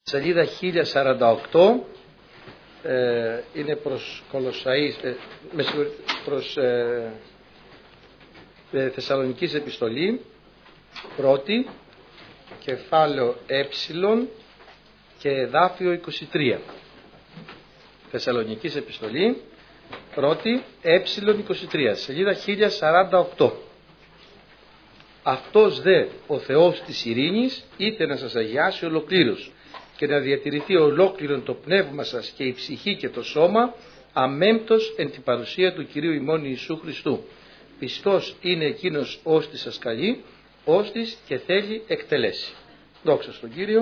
Σελίδα 1048 είναι προς προς Θεσσαλονικής Επιστολή, πρώτη, κεφάλαιο και εδάφιο 23. Θεσσαλονικής Επιστολή, πρώτη, 23, σελίδα 1048. Αυτός δε ο Θεός της ειρήνης είτε να σας αγιάσει ολοκλήρως και να διατηρηθεί ολόκληρον το πνεύμα σας και η ψυχή και το σώμα αμέμπτος εν την παρουσία του Κυρίου ημών Ιησού Χριστού. Πιστός είναι εκείνος ώστις σας καλεί, ώστις και θέλει εκτελέσει. Δόξα στον Κύριο.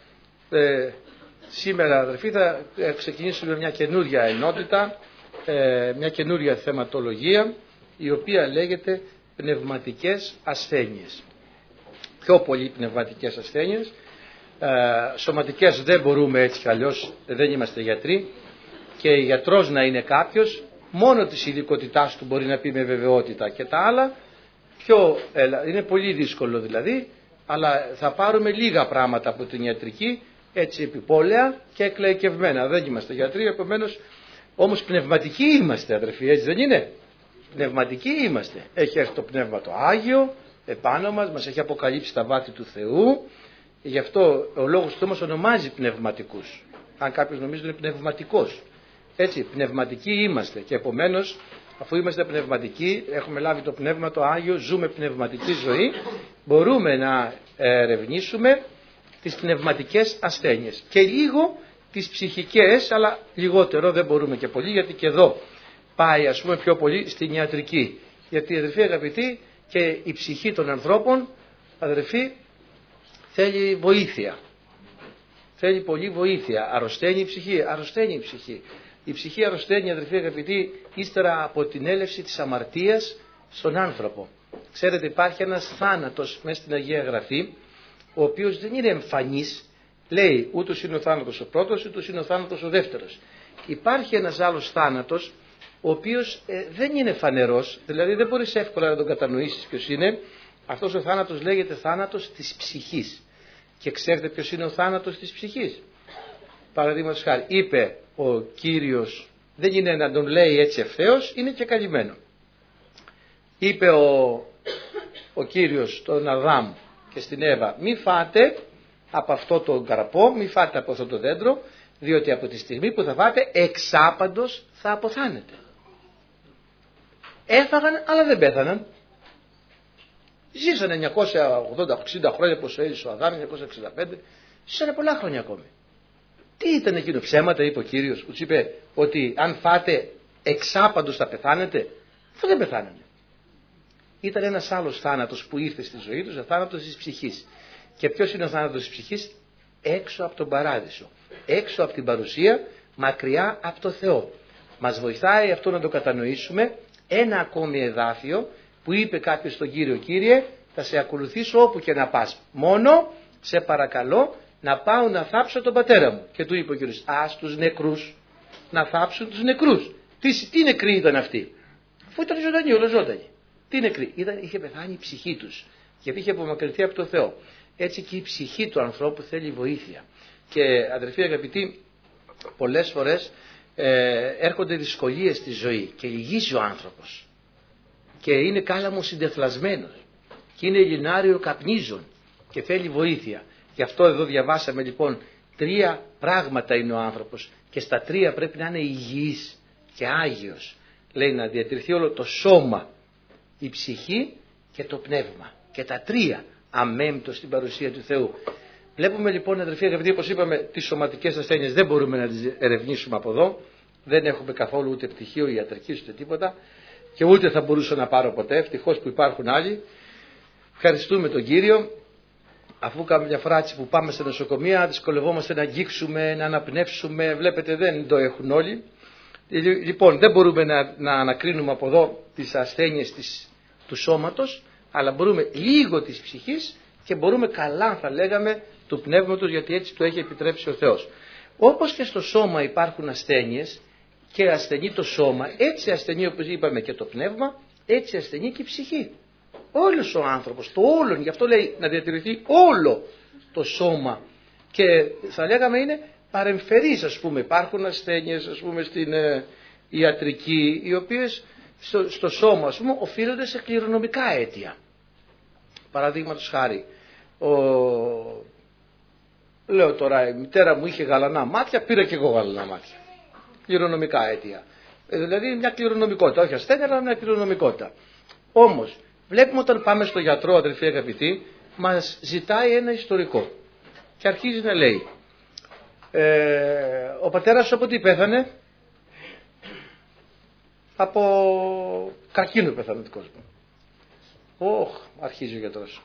Σήμερα, αδερφοί, θα ξεκινήσουμε μια καινούρια ενότητα, μια καινούρια θεματολογία, η οποία λέγεται πνευματικές ασθένειες. Πιο πολύ πνευματικές ασθένειες. Σωματικές δεν μπορούμε, έτσι κι αλλιώς δεν είμαστε γιατροί, και γιατρός να είναι κάποιος, μόνο της ειδικότητάς του μπορεί να πει με βεβαιότητα, και τα άλλα είναι πολύ δύσκολο δηλαδή, αλλά θα πάρουμε λίγα πράγματα από την ιατρική, έτσι επιπόλαια και εκλαϊκευμένα. Δεν είμαστε γιατροί, επομένως, όμως πνευματικοί είμαστε, αδερφοί, έτσι δεν είναι? Πνευματικοί είμαστε. Έχει έρθει το Πνεύμα το Άγιο επάνω μας έχει αποκαλύψει τα βάθη του Θεού. Γι' αυτό ο λόγος του όμως ονομάζει πνευματικούς. Αν κάποιος νομίζει ότι είναι πνευματικός, έτσι, πνευματικοί είμαστε, και επομένως, αφού είμαστε πνευματικοί, έχουμε λάβει το Πνεύμα το Άγιο, ζούμε πνευματική ζωή, μπορούμε να ερευνήσουμε τις πνευματικές ασθένειες και λίγο τις ψυχικές, αλλά λιγότερο, δεν μπορούμε και πολύ, γιατί και εδώ πάει, ας πούμε, πιο πολύ στην ιατρική. Γιατί, αδερφοί αγαπητοί, και η ψυχή των ανθρώπων, αδερφοί, θέλει βοήθεια. Θέλει πολύ βοήθεια. Αρρωσταίνει η ψυχή. Αρρωσταίνει η ψυχή. Η ψυχή αρρωσταίνει, αδερφοί αγαπητοί, ύστερα από την έλευση της αμαρτίας στον άνθρωπο. Ξέρετε, υπάρχει ένας θάνατος μέσα στην Αγία Γραφή, ο οποίος δεν είναι εμφανής. Λέει, ούτως είναι ο θάνατος ο πρώτος, ούτως είναι ο θάνατος ο δεύτερος. Υπάρχει ένας άλλος θάνατος, ο οποίος δεν είναι φανερός, δηλαδή δεν μπορείς εύκολα να τον κατανοήσεις ποιος είναι. Αυτός ο θάνατος λέγεται θάνατος της ψυχής. Και ξέρετε ποιος είναι ο θάνατος της ψυχής? Παραδείγματος χάρη, είπε ο Κύριος, δεν είναι να τον λέει έτσι ευθέως, είναι και καλυμμένο. Είπε ο Κύριος στον Αδάμ και στην Εύα, μη φάτε από αυτό το καρπό, μη φάτε από αυτό το δέντρο, διότι από τη στιγμή που θα φάτε εξάπαντος θα αποθάνετε. Έφαγαν, αλλά δεν πέθαναν. Ζήσανε 980-60 χρόνια που έζησε ο Αδάμ, 965, ζήσανε πολλά χρόνια ακόμη. Τι ήταν εκείνο? Ψέματα είπε ο Κύριος, που είπε ότι αν φάτε εξάπαντος θα πεθάνετε? Αυτό δεν πεθάνανε. Ήταν ένας άλλος θάνατος που ήρθε στη ζωή τους, ο θάνατος της ψυχής. Και ποιος είναι ο θάνατος της ψυχής? Έξω από τον παράδεισο, έξω από την παρουσία, μακριά από το Θεό. Μας βοηθάει αυτό να το κατανοήσουμε ένα ακόμη εδάφιο που είπε κάποιος στον Κύριο, Κύριε, θα σε ακολουθήσω όπου και να πας, μόνο σε παρακαλώ να πάω να θάψω τον πατέρα μου. Και του είπε ο Κύριος, ας τους νεκρούς να θάψουν τους νεκρούς. Τι νεκροί ήταν αυτοί? Αφού ήταν ζωντανοί, ολοζώντανοι. Τι νεκροί? Είχε πεθάνει η ψυχή τους, γιατί είχε απομακρυνθεί από το Θεό. Έτσι και η ψυχή του ανθρώπου θέλει βοήθεια. Και αδερφοί αγαπητοί, πολλές φορές έρχονται δυσκολίες στη ζωή και λυγίζει ο άνθρωπος και είναι κάλαμος συντεθλασμένος και είναι λινάριο καπνίζων και θέλει βοήθεια. Γι' αυτό εδώ διαβάσαμε λοιπόν 3 πράγματα είναι ο άνθρωπος, και στα 3 πρέπει να είναι υγιής και άγιος. Λέει να διατηρηθεί όλο το σώμα, η ψυχή και το πνεύμα, και τα 3 αμέμπτως στην παρουσία του Θεού. Βλέπουμε λοιπόν, αδερφοί αγαπητοί, όπως είπαμε, τις σωματικές ασθένειες δεν μπορούμε να τις ερευνήσουμε από εδώ. Δεν έχουμε καθόλου ούτε πτυχίο ιατρικής ούτε τίποτα, και ούτε θα μπορούσα να πάρω ποτέ. Ευτυχώς που υπάρχουν άλλοι. Ευχαριστούμε τον Κύριο. Αφού καμιά φορά που πάμε στα νοσοκομεία, δυσκολευόμαστε να αγγίξουμε, να αναπνεύσουμε. Βλέπετε, δεν το έχουν όλοι. Λοιπόν, δεν μπορούμε να ανακρίνουμε από εδώ τις ασθένειες του σώματος, αλλά μπορούμε λίγο της ψυχής και μπορούμε καλά, θα λέγαμε, του πνεύματος, γιατί έτσι το έχει επιτρέψει ο Θεός. Όπως και στο σώμα υπάρχουν ασθένειες και ασθενεί το σώμα, έτσι ασθενεί, όπως είπαμε, και το πνεύμα, έτσι ασθενεί και η ψυχή. Όλος ο άνθρωπος, το όλον, γι' αυτό λέει να διατηρηθεί όλο το σώμα Και θα λέγαμε είναι παρεμφερείς, ας πούμε. Υπάρχουν ασθένειες, ας πούμε, στην ιατρική, οι οποίες στο σώμα, ας πούμε, οφείλονται σε κληρονομικά αίτια. Παραδείγματος χάρη, λέω τώρα, η μητέρα μου είχε γαλανά μάτια, πήρα και εγώ γαλανά μάτια. Κληρονομικά αίτια. Δηλαδή μια κληρονομικότητα, όχι ασθένεια, αλλά μια κληρονομικότητα. Όμως, βλέπουμε όταν πάμε στο γιατρό, αδελφοί αγαπητοί, μας ζητάει ένα ιστορικό. Και αρχίζει να λέει, ο πατέρας σου από τι πέθανε? Από καρκίνο πέθανε ο δικός μου. Αρχίζει ο γιατρός.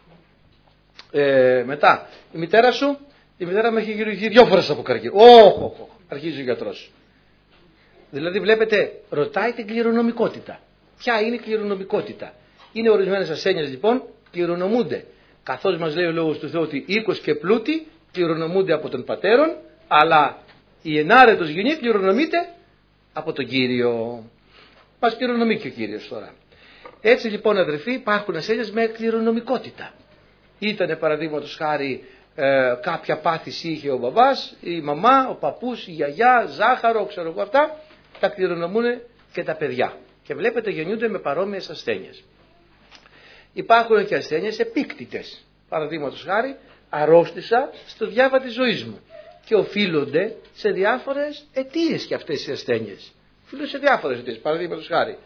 Μετά, η μητέρα σου? Η μητέρα μου έχει γυρίσει 2 φορές από καρκίνο. Αρχίζει ο γιατρός. Δηλαδή βλέπετε, ρωτάει την κληρονομικότητα. Ποια είναι η κληρονομικότητα? Είναι ορισμένες ασθένειες λοιπόν, κληρονομούνται. Καθώς μας λέει ο Λόγος του Θεού ότι οίκος και πλούτη κληρονομούνται από τον πατέρον, αλλά η ενάρετος γενή κληρονομείται από τον Κύριο. Μας κληρονομεί και ο Κύριος τώρα. Έτσι λοιπόν, αδερφοί, υπάρχουν ασθένειες με κληρονομικότητα. Ήτανε παραδείγματος χάρη κάποια πάθηση είχε ο μπαμπάς, η μαμά, ο παππούς, η γιαγιά, ζάχαρο, ξέρω εγώ αυτά, τα κληρονομούν και τα παιδιά. Και βλέπετε γεννιούνται με παρόμοιες ασθένειες. Υπάρχουν και ασθένειες επίκτητες. Παραδείγματος χάρη, αρρώστησα στο διάβα της ζωής μου. Και οφείλονται σε διάφορες αιτίες και αυτές οι ασθένειες. Οφείλονται σε διάφορες αιτίες. Παραδείγματος χάρη.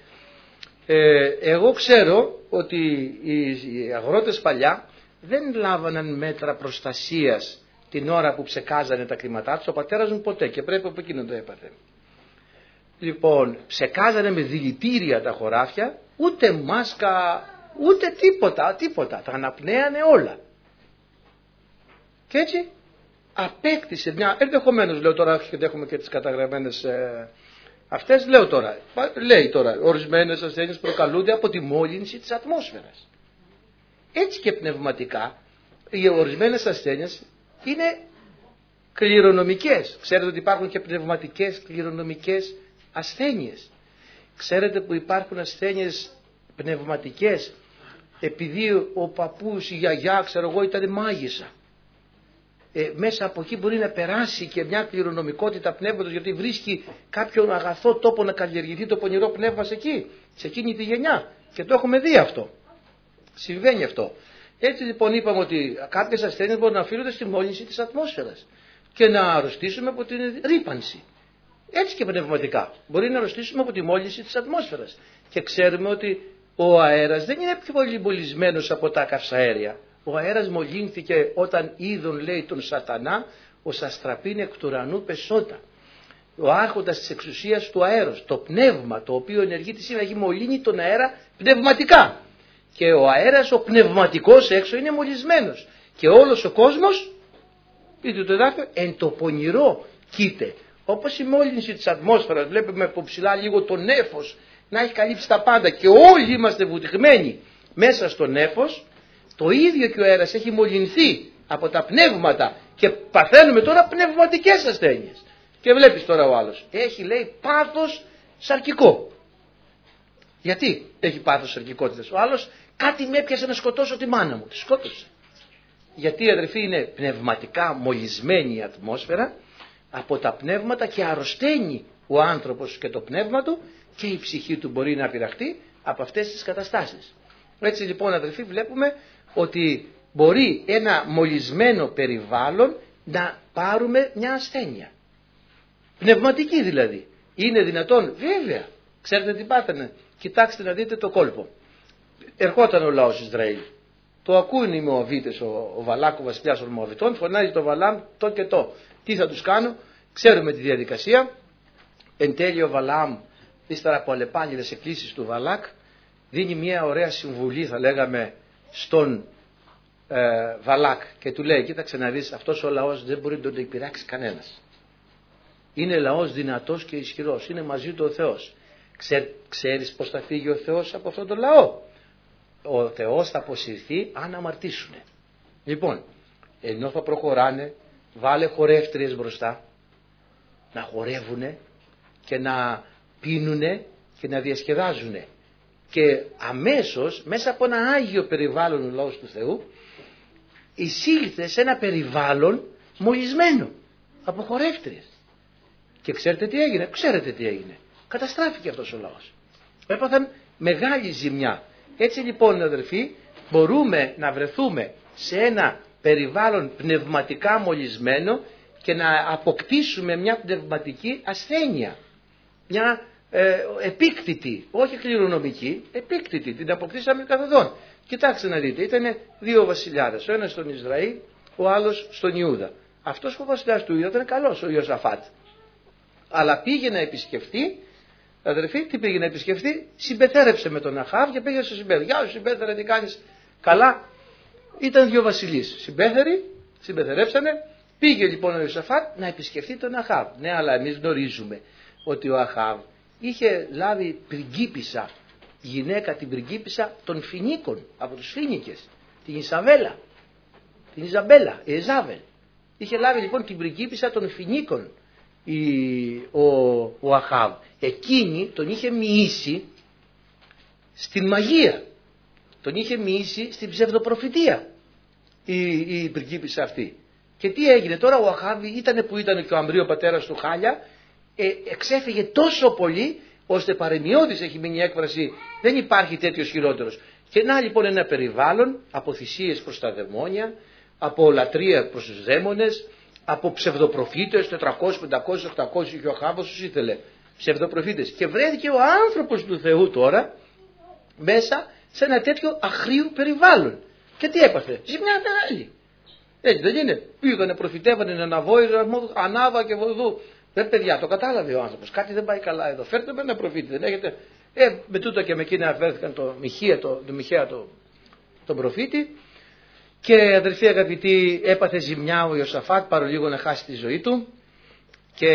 Εγώ ξέρω ότι οι αγρότες παλιά δεν λάβαναν μέτρα προστασίας την ώρα που ψεκάζανε τα κλίματά τους. Ο πατέρας μου ποτέ, και πρέπει από εκείνον το έπαθε. Λοιπόν, ψεκάζανε με δηλητήρια τα χωράφια, ούτε μάσκα, ούτε τίποτα. Τα αναπνέανε όλα. Και έτσι απέκτησε μια, ενδεχομένως λέω τώρα, γιατί έχουμε και τις καταγραμμένες αυτές, λέει τώρα, ορισμένες ασθένειες προκαλούνται από τη μόλυνση της ατμόσφαιρας. Έτσι και πνευματικά, οι ορισμένες ασθένειες είναι κληρονομικές. Ξέρετε ότι υπάρχουν και πνευματικές κληρονομικές ασθένειες. Ξέρετε που υπάρχουν ασθένειες πνευματικές επειδή ο παππούς, η γιαγιά, ξέρω εγώ, ήταν μάγισσα. Μέσα από εκεί μπορεί να περάσει και μια κληρονομικότητα πνεύματος, γιατί βρίσκει κάποιον αγαθό τόπο να καλλιεργηθεί το πονηρό πνεύμα σε εκείνη τη γενιά. Και το έχουμε δει αυτό. Συμβαίνει αυτό. Έτσι λοιπόν είπαμε ότι κάποιες ασθένειες μπορούν να οφείλονται στη μόλυνση της ατμόσφαιρας και να αρρωστήσουμε από την ρύπανση. Έτσι και πνευματικά. Μπορεί να αρρωστήσουμε από τη μόλυνση της ατμόσφαιρας. Και ξέρουμε ότι ο αέρας δεν είναι πιο πολύ μολυσμένος από τα καυσαέρια. Ο αέρας μολύνθηκε όταν είδον, λέει, τον σατανά, ως αστραπήν εκ του ουρανού πεσότα. Ο άρχοντας της εξουσίας του αέρος, το πνεύμα το οποίο ενεργεί τη σήμερα, έχει μολύνει τον αέρα πνευματικά. Και ο αέρας ο πνευματικός έξω είναι μολυσμένος. Και όλος ο κόσμος, είτε το εδάφιο, εν το πονηρό κοίται. Όπως η μόλυνση της ατμόσφαιρας, βλέπουμε από ψηλά λίγο το νέφος να έχει καλύψει τα πάντα και όλοι είμαστε βουτυγμένοι μέσα στο νέφος, το ίδιο και ο αέρας έχει μολυνθεί από τα πνεύματα και παθαίνουμε τώρα πνευματικές ασθένειες. Και βλέπεις τώρα ο άλλος, έχει, λέει, πάθος σαρκικό. Γιατί έχει πάθος σαρκικότητας? Ο άλλος, κάτι με έπιασε να σκοτώσω τη μάνα μου. Τη σκότωσε. Γιατί, αδερφοί, είναι πνευματικά μολυσμένη η ατμόσφαιρα από τα πνεύματα και αρρωσταίνει ο άνθρωπος και το πνεύμα του και η ψυχή του μπορεί να πειραχτεί από αυτές τις καταστάσεις. Έτσι λοιπόν, αδερφοί, βλέπουμε ότι μπορεί ένα μολυσμένο περιβάλλον να πάρουμε μια ασθένεια. Πνευματική δηλαδή. Είναι δυνατόν? Βέβαια. Ξέρετε τι πάθανε? Κοιτάξτε να δείτε το κόλπο. Ερχόταν ο λαός Ισραήλ. Το ακούνε οι Μωαβίτες, ο Βαλάκ, ο βασιλιάς των Μωαβιτών, φωνάζει το Βαλάμ το και το. Τι θα τους κάνω? Ξέρουμε τη διαδικασία. Εν τέλει ο Βαλάμ, ύστερα από αλλεπάλληλες εκκλήσεις του Βαλάκ, δίνει μια ωραία συμβουλή, θα λέγαμε, στον Βαλάκ και του λέει, κοίταξε να δεις, αυτός ο λαός δεν μπορεί να τον υπηράξει κανένας. Είναι λαός δυνατός και ισχυρός, είναι μαζί του ο Θεός. Ξέρεις πως θα φύγει ο Θεός από αυτόν τον λαό? Ο Θεός θα αποσυρθεί αν αμαρτήσουνε. Λοιπόν, ενώ θα προχωράνε, βάλε χορεύτριες μπροστά να χορεύουνε και να πίνουνε και να διασκεδάζουνε. Και αμέσως μέσα από ένα άγιο περιβάλλον ο λαός του Θεού εισήλθε σε ένα περιβάλλον μολυσμένο από χορεύτριες. Και ξέρετε τι έγινε. Καταστράφηκε αυτός ο λαός. Έπαθαν μεγάλη ζημιά. Έτσι λοιπόν αδερφοί, μπορούμε να βρεθούμε σε ένα περιβάλλον πνευματικά μολυσμένο και να αποκτήσουμε μια πνευματική ασθένεια. Μια επίκτητη, όχι κληρονομική, επίκτητη, την αποκτήσαμε καθοδόν. Κοιτάξτε να δείτε, ήταν δύο βασιλιάδες, ο ένας στον Ισραήλ, ο άλλος στον Ιούδα. Αυτός ο βασιλιάς του Ιούδα ήταν καλός, ο Ιωσαφάτ. Αλλά πήγε να επισκεφτεί, αδερφοί, τι πήγε να επισκεφτεί, συμπεθέρεψε με τον Αχάβ και πήγε στο συμπέθερ. Γεια σου συμπέθερε, τι κάνεις? Καλά. Ήταν δύο βασιλείς. Συμπεθερέψανε. Πήγε λοιπόν ο Ιωσαφάτ να επισκεφτεί τον Αχάβ. Ναι, αλλά εμείς γνωρίζουμε ότι ο Αχάβ είχε λάβει πριγκίπισσα, γυναίκα την πριγκίπισσα των Φινίκων, από τους Φίνικες, την Ιεζάβελ. Είχε λάβει λοιπόν την πριγκίπισσα των Φινίκων ο Αχάβ. Εκείνη τον είχε μοιήσει στην μαγεία, τον είχε μοιήσει στην ψευδοπροφητεία η πριγκίπισσα αυτή. Και τι έγινε τώρα? Ο Αχάβ ήταν που ήταν και ο Αμρί ο πατέρας του χάλια, εξέφυγε τόσο πολύ ώστε παρεμοιώδης έχει μείνει η έκφραση, δεν υπάρχει τέτοιος χειρότερος. Και να λοιπόν ένα περιβάλλον από θυσίες προς τα δαιμόνια, από λατρεία προς τους δαίμονες, από ψευδοπροφήτες, 400, 500, 800 και ο Αχάβ όσους ήθελε, ψευδοπροφήτες. Και βρέθηκε ο άνθρωπος του Θεού τώρα μέσα σε ένα τέτοιο αχρίου περιβάλλον. Και τι έπαθε? Ζημιά μεγάλη. Έτσι δεν είναι? Πήγανε, προφητεύανε, αναβόηζαν, ανάβα και βοδού. Δεν παιδιά, το κατάλαβε ο άνθρωπος. Κάτι δεν πάει καλά εδώ. Φέρτε με ένα προφήτη. Δεν έχετε? Με τούτα και με εκείνα αφαίρεθηκαν τον Μιχαία τον προφήτη. Και αδερφοί αγαπητοί, έπαθε ζημιά ο Ιωσαφάτ παρολίγο να χάσει τη ζωή του και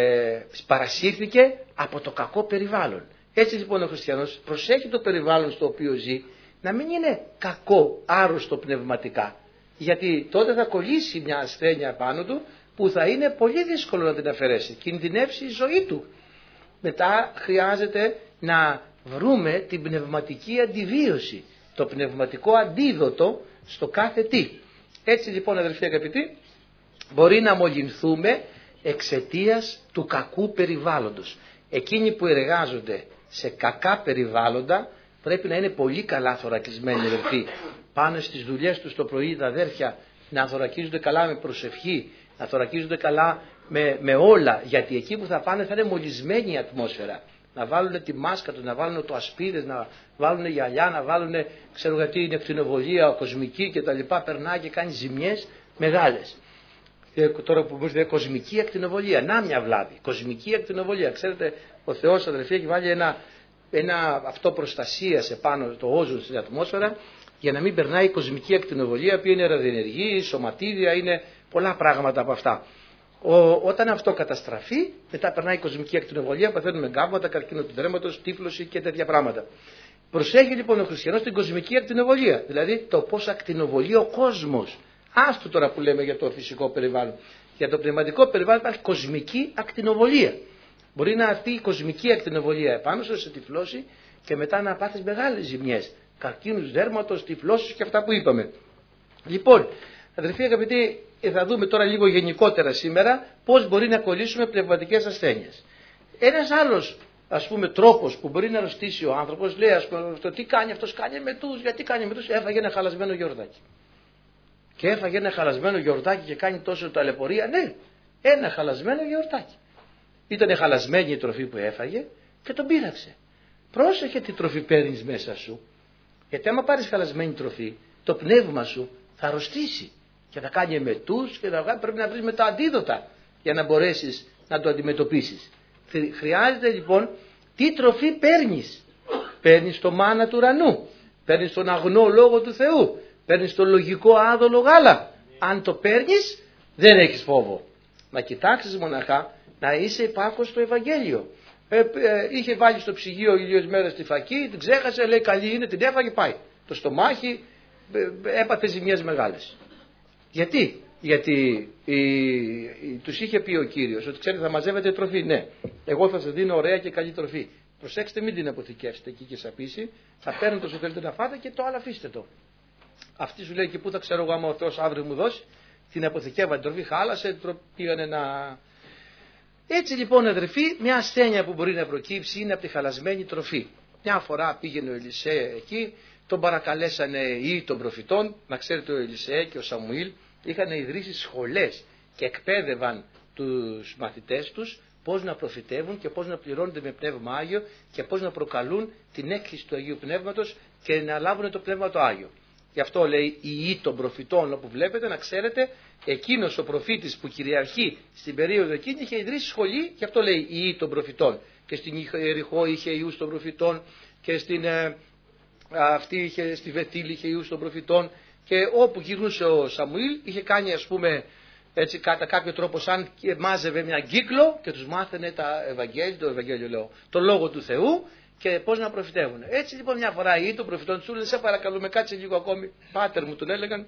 παρασύρθηκε από το κακό περιβάλλον. Έτσι λοιπόν ο χριστιανός προσέχει το περιβάλλον στο οποίο ζει να μην είναι κακό, άρρωστο πνευματικά, γιατί τότε θα κολλήσει μια ασθένεια πάνω του που θα είναι πολύ δύσκολο να την αφαιρέσει, κινδυνεύσει η ζωή του. Μετά χρειάζεται να βρούμε την πνευματική αντιβίωση, το πνευματικό αντίδοτο στο κάθε τι. Έτσι λοιπόν αδελφοί αγαπητοί, μπορεί να μολυνθούμε εξαιτίας του κακού περιβάλλοντος. Εκείνοι που εργάζονται σε κακά περιβάλλοντα πρέπει να είναι πολύ καλά θωρακισμένοι αδελφοί. Πάνε στις δουλειές τους το πρωί τα αδέρφια να θωρακίζονται καλά με προσευχή, να θωρακίζονται καλά με όλα, γιατί εκεί που θα πάνε θα είναι μολυσμένη η ατμόσφαιρα. Να βάλουν τη μάσκα τους, να βάλουν το ασπίδες, να βάλουν γυαλιά, να βάλουν, ξέρω γιατί είναι ακτινοβολία, κοσμική κτλ. Περνάει και κάνει ζημιές μεγάλες. Τώρα που μπορείτε, κοσμική ακτινοβολία, να μια βλάβη. Κοσμική ακτινοβολία. Ξέρετε, ο Θεός αδελφοί έχει βάλει ένα αυτό προστασίας επάνω το όζον στην ατμόσφαιρα για να μην περνάει η κοσμική ακτινοβολία, που είναι ραδιενεργή, σωματίδια, είναι πολλά πράγματα από αυτά. Όταν αυτό καταστραφεί, μετά περνάει η κοσμική ακτινοβολία, παθαίνουμε γκάβματα, καρκίνο του δέρματος, τύφλωση και τέτοια πράγματα. Προσέχει λοιπόν ο χριστιανός την κοσμική ακτινοβολία, δηλαδή το πώς ακτινοβολεί ο κόσμος. Άστο τώρα που λέμε για το φυσικό περιβάλλον. Για το πνευματικό περιβάλλον υπάρχει κοσμική ακτινοβολία. Μπορεί να αυτή η κοσμική ακτινοβολία επάνω σου σε τυφλώσει και μετά να πάθεις μεγάλες ζημιές. Καρκίνους δέρματος, τυφλώσεις και αυτά που είπαμε. Λοιπόν, αδελφοί αγαπητοί, θα δούμε τώρα λίγο γενικότερα σήμερα πώς μπορεί να κολλήσουμε πνευματικές ασθένειες. Ένας άλλος τρόπος που μπορεί να αρρωστήσει ο άνθρωπος, λέει το τι κάνει αυτός, κάνει μετούς, γιατί κάνει μετούς, έφαγε ένα χαλασμένο γιορτάκι. Και έφαγε ένα χαλασμένο γιορτάκι και κάνει τόσο ταλαιπωρία, ναι, ένα χαλασμένο γιορτάκι. Ήτανε χαλασμένη η τροφή που έφαγε και τον πείραξε. Πρόσεχε τι τροφή παίρνεις μέσα σου, γιατί άμα πάρεις χαλασμένη τροφή, το πνεύμα σου θα αρρωστήσει και θα κάνει εμετούς και πρέπει να βρεις μετά αντίδοτα για να μπορέσεις να το αντιμετωπίσεις. Χρειάζεται λοιπόν τι τροφή παίρνεις. Παίρνεις το μάνα του ουρανού, παίρνεις τον αγνό λόγο του Θεού, παίρνεις το λογικό άδολο γάλα. Αν το παίρνεις δεν έχεις φόβο. Να κοιτάξεις μοναχά να είσαι υπάκος στο Ευαγγέλιο. Είχε βάλει στο ψυγείο λίγες μέρες τη φακή, την ξέχασε, λέει καλή είναι, την έφαγε, πάει. Το στομάχι έπαθε ζημιές μεγάλες. Γιατί τους είχε πει ο Κύριος ότι ξέρετε θα μαζεύετε τροφή. Ναι, εγώ θα σας δίνω ωραία και καλή τροφή. Προσέξτε, μην την αποθηκεύσετε εκεί και σαπίσει. Θα παίρνετε όσο θέλετε να φάτε και το άλλο αφήστε το. Αυτή σου λέει και πού θα ξέρω εγώ άμα ο Θεός αύριο μου δώσει. την αποθηκεύαν την τροφή, χάλασε, πήγανε να... Έτσι λοιπόν αδερφοί, μια ασθένεια που μπορεί να προκύψει είναι από τη χαλασμένη τροφή. Μια φορά πήγαινε ο Ελισέ εκεί, τον παρακαλέσανε ή των προφητών, να ξέρετε ο Ελισέ και ο Σαμουήλ είχαν ιδρύσει σχολές και εκπαίδευαν τους μαθητές τους πώς να προφητεύουν και πώς να πληρώνονται με Πνεύμα Άγιο και πώς να προκαλούν την έκχυση του Αγίου Πνεύματος και να λάβουν το Πνεύμα το Άγιο. Γι' αυτό λέει η ή των προφητών, όπου βλέπετε να ξέρετε, εκείνος ο προφήτης που κυριαρχεί στην περίοδο εκείνη είχε ιδρύσει σχολή, γι' αυτό λέει η ή των προφητών. Και στην Ιεριχώ είχε ιούς των προφητών και στη Βετήλ είχε ιούς των προφητών και όπου γυρνούσε ο Σαμουήλ είχε κάνει ας πούμε έτσι κατά κάποιο τρόπο σαν μάζευε μια κύκλο και τους μάθαινε το Λόγο του Θεού και πώς να προφητεύουν. Έτσι λοιπόν μια φορά οι των προφητών του λένε σε παρακαλούμε κάτσε λίγο ακόμη, πάτερ μου τον έλεγαν,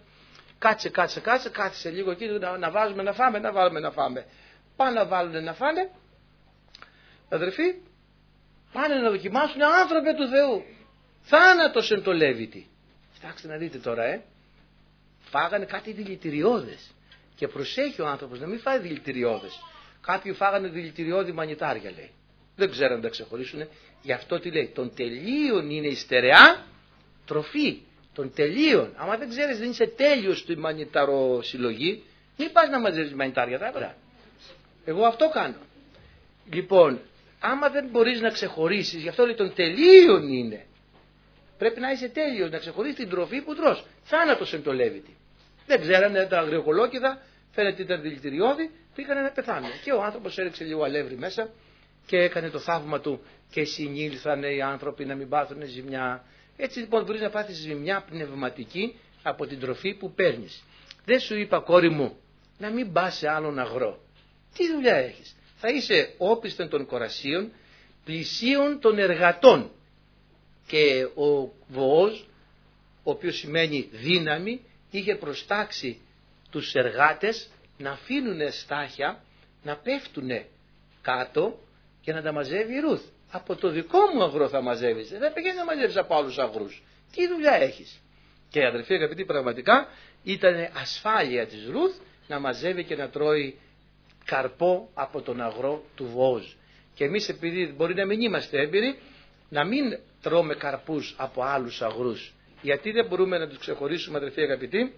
κάτσε λίγο εκεί να βάζουμε να φάμε, να βάλουμε να φάμε. Πάνε να βάλουν να φάνε, αδερφοί, πάνε να δοκιμάσουν άνθρωπε του Θεού. Θάνατος εν το Λέβητη. Κοιτάξτε να δείτε τώρα, φάγανε κάτι δηλητηριώδες. Και προσέχει ο άνθρωπος να μην φάει δηλητηριώδες. Κάποιοι φάγανε δηλητηριώδη μανιτάρια λέει. Δεν ξέρουν να τα ξεχωρίσουν. Γι' αυτό τι λέει. Των τελείων είναι η στερεά τροφή. Των τελείων. Άμα δεν ξέρεις δεν είσαι τέλειος στη μανιταροσυλλογή, μην πας να μαζεύεις μανιτάρια τα. Εγώ αυτό κάνω. Λοιπόν, άμα δεν μπορείς να ξεχωρίσεις, γι' αυτό λέει των τελείων είναι. Πρέπει να είσαι τέλειος, να ξεχωρίσεις την τροφή που τρως. Θάνατος εν το Λέβητη. Δεν ξέρανε τα αγριοκολόκιδα, φαίνεται ήταν δηλητηριώδη, πήγανε να πεθάνουν. Και ο άνθρωπος έριξε λίγο αλεύρι μέσα και έκανε το θαύμα του και συνήλθανε οι άνθρωποι να μην πάθουν ζημιά. Έτσι λοιπόν μπορείς να πάθεις ζημιά πνευματική από την τροφή που παίρνεις. Δεν σου είπα κόρη μου να μην πας σε άλλον αγρό. Τι δουλειά έχεις. Θα είσαι όπισθεν των κορασίων, πλησίων των εργατών. Και ο Βοόζ, ο οποίος σημαίνει δύναμη, είχε προστάξει τους εργάτες να αφήνουν στάχια, να πέφτουν κάτω και να τα μαζεύει η Ρούθ. Από το δικό μου αγρό θα μαζεύεις, δεν πηγαίνεις να μαζεύεις από άλλους αγρούς. Τι δουλειά έχεις. Και αδερφοί αγαπητοί, πραγματικά ήταν ασφάλεια της Ρούθ να μαζεύει και να τρώει καρπό από τον αγρό του Βοόζ. Και εμείς επειδή μπορεί να μην είμαστε έμπειροι, να μην τρώμε καρπούς από άλλους αγρούς. Γιατί δεν μπορούμε να τους ξεχωρίσουμε αδερφοί αγαπητοί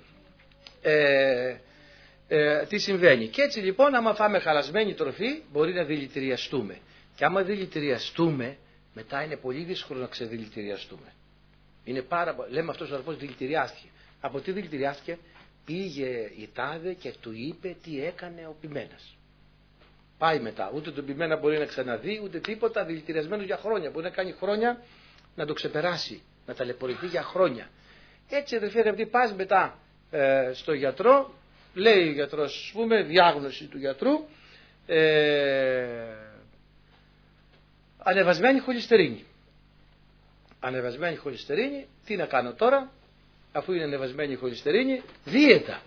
τι συμβαίνει. Και έτσι λοιπόν άμα φάμε χαλασμένη τροφή μπορεί να δηλητηριαστούμε. Και άμα δηλητηριαστούμε μετά είναι πολύ δύσκολο να ξεδηλητηριαστούμε. Είναι λέμε αυτός ο αδερφός δηλητηριάστηκε. Από τι δηλητηριάστηκε? Πήγε η τάδε και του είπε τι έκανε ο ποιμένας. Πάει μετά. Ούτε τον ποιμένα μπορεί να ξαναδεί ούτε τίποτα, δηλητηριασμένος για χρόνια. Μπορεί να κάνει χρόνια να το ξεπεράσει, να ταλαιπωρηθεί για χρόνια. Έτσι αδερφοί αγαπητοί, πας μετά στο γιατρό, λέει ο γιατρός, ας πούμε, διάγνωση του γιατρού, ανεβασμένη χολυστερίνη. Ανεβασμένη χολυστερίνη, τι να κάνω τώρα, αφού είναι ανεβασμένη η χολυστερίνη? Δίαιτα.